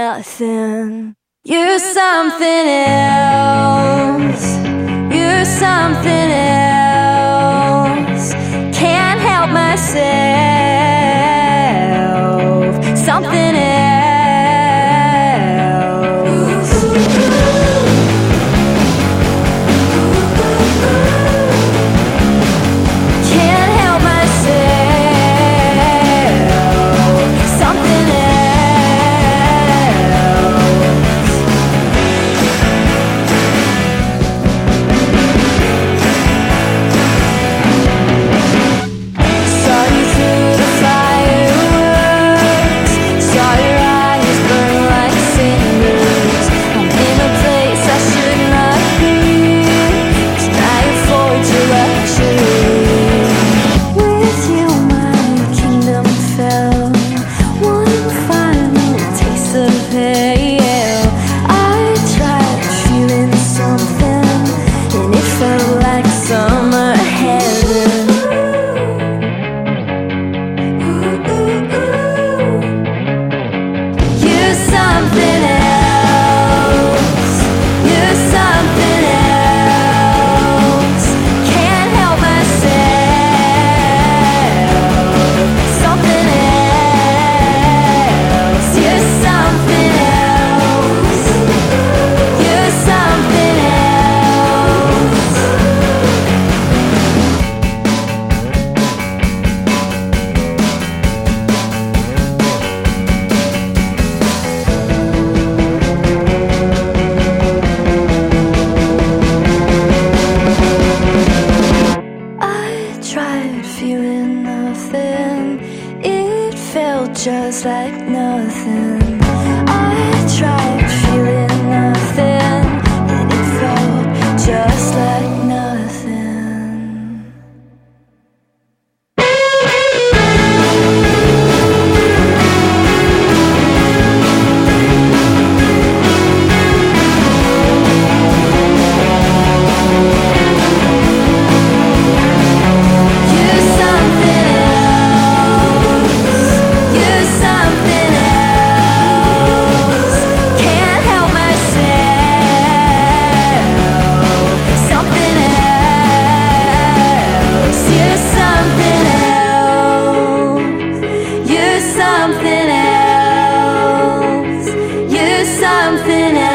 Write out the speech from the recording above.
nothing. You're something else. You're something else. Can't help myself. Something else. Can't help myself. Something else. Saw you through the fireworks. Saw your eyes burn like cinders. I'm in a place I should not be. Can I afford your luxury? With you my kingdom fell. One final taste of hell. I tried feeling something, and it felt like summer heaven. You're something else. You're something else. Can't help myself. Something else. You're something else. You're something else. I tried feeling nothing. It felt just like nothing. I tried feeling nothing, and it felt just like nothing. You're something else. You're something else. Can't help myself. Something else. You're something else. You're something else. You're something else.